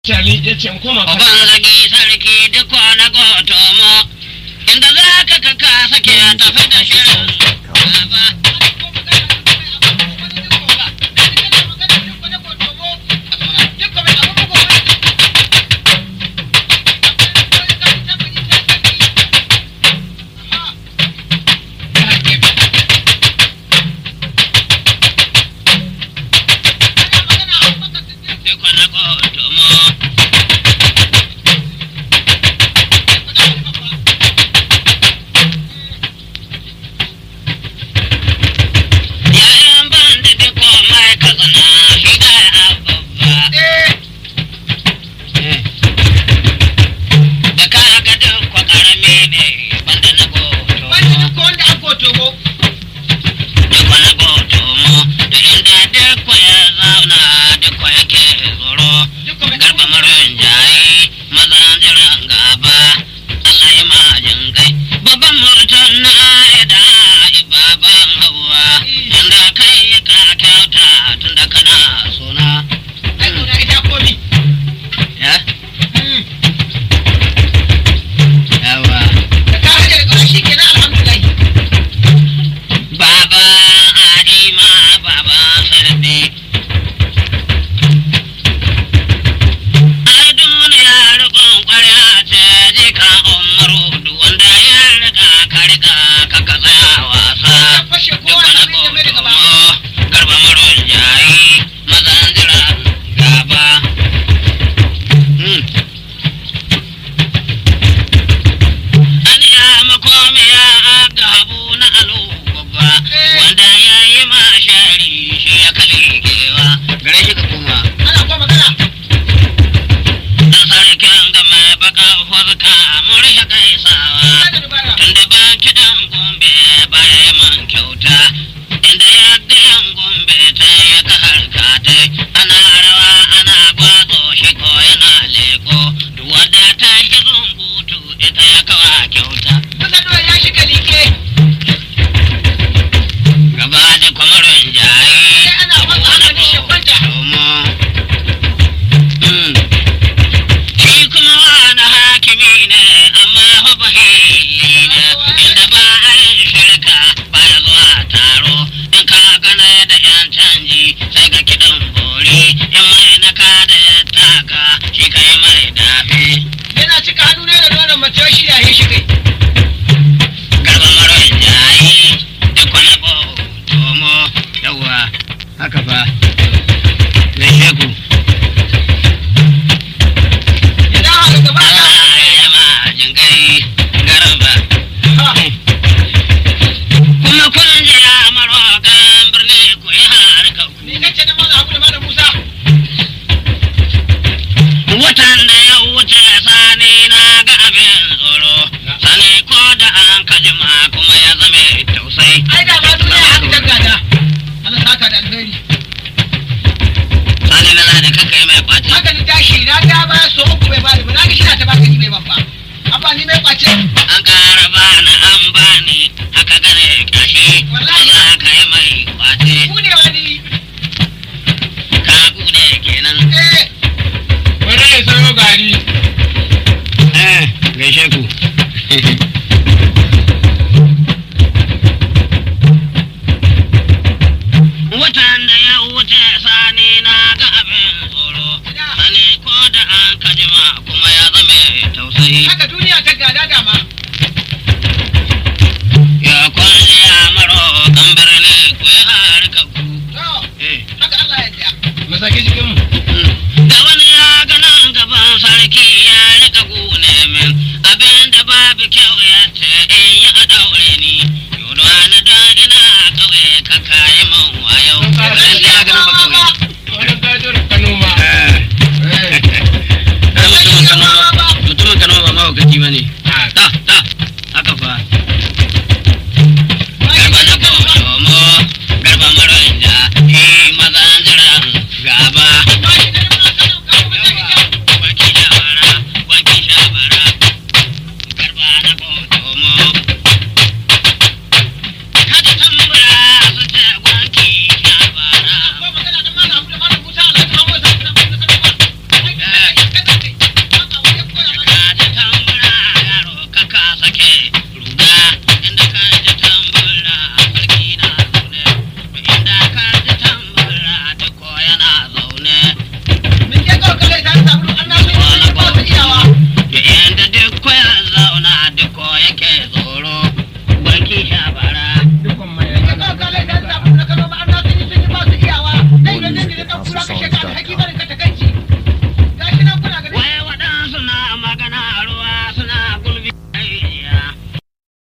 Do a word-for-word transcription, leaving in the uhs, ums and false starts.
Shali ya ce koma Uban zagi sarki duk kwana goto mu, inda za ka ka kasa ke tafi da shirin ba. Haka fa, gaishe ku. Watan da ya wuce sani na ga abin tsoro, sani ko da an kajima kuma ya zame tausai. Ai da ba duniya haka dangada. Allah saka da alheri. Sani na da kanka yi mai kwace. Haka ni tashi na ga ba so uku bai bani ba na ga shi na ta baka ni bai ban ba. Abba ni mai kwace. An ƙara bani an bani haka gane kashi. Wallahi za ka yi mai kwace. Ku ne wani. Ka gude kenan. Eh. Wani ya sayo gari. Eh, gaishe ku.